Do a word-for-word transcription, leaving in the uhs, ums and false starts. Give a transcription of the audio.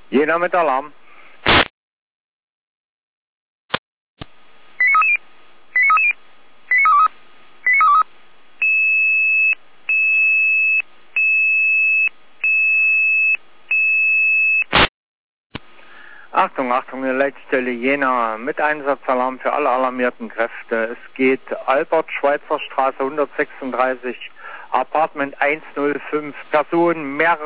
Jena mit Alarm. Achtung, Achtung, die Leitstelle Jena mit Einsatzalarm für alle alarmierten Kräfte. Es geht Albert Schweitzer Straße hundertsechsunddreißig, Apartment hundertfünf, Personen, mehrere